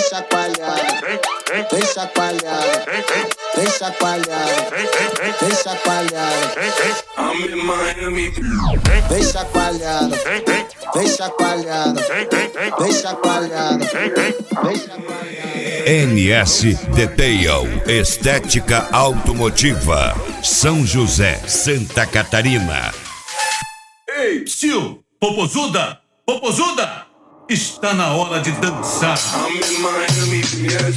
chacoalhando, vem chacoalhando, vem chacoalhando, vem chacoalhando. I'm in Miami. Vem chacoalhando, vem chacoalhando, vem chacoalhando, vem chacoalhando. NS Detail, estética automotiva, São José, Santa Catarina. Ei, psiu, popozuda, popozuda, está na hora de dançar. I'm in Miami, yes.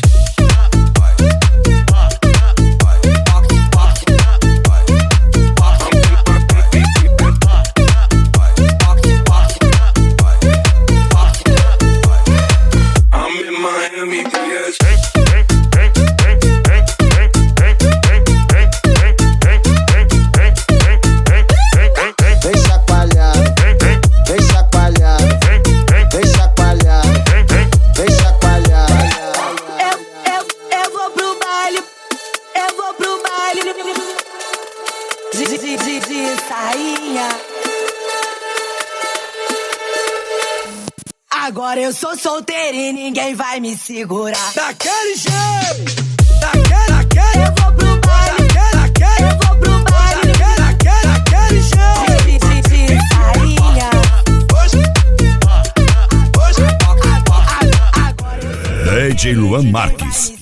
De sainha. Agora eu sou solteira e ninguém vai me segurar. Daquele jeito, daquele. Eu vou pro baile, eu vou pro baile. Daquele jeito. De sainha. Agora DJ Luan Marques.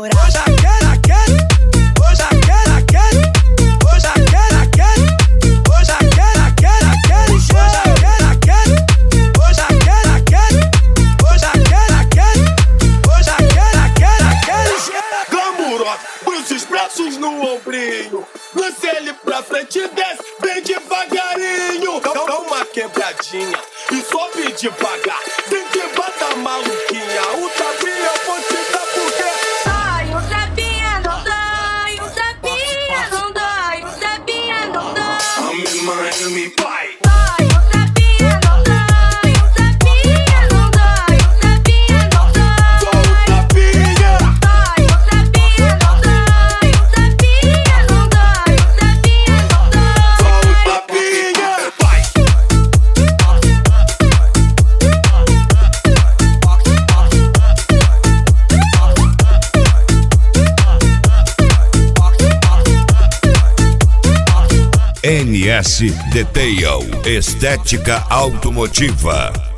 Braços no ombrinho, lance ele pra frente e desce bem devagarinho. Dá uma quebradinha e sobe devagar, tem que bater maluquinha. O tapinha eu vou te dar porque dói, um tapinha não dói, um tapinha não dói, um tapinha não dói. I'm in Miami, pai. Dói, um tapinha não dói, um tapinha não dói, um tapinha não dói. só o tapinha. Dói, um tapinha não dói. Só o tapinha. Pai. NS Detail, estética automotiva.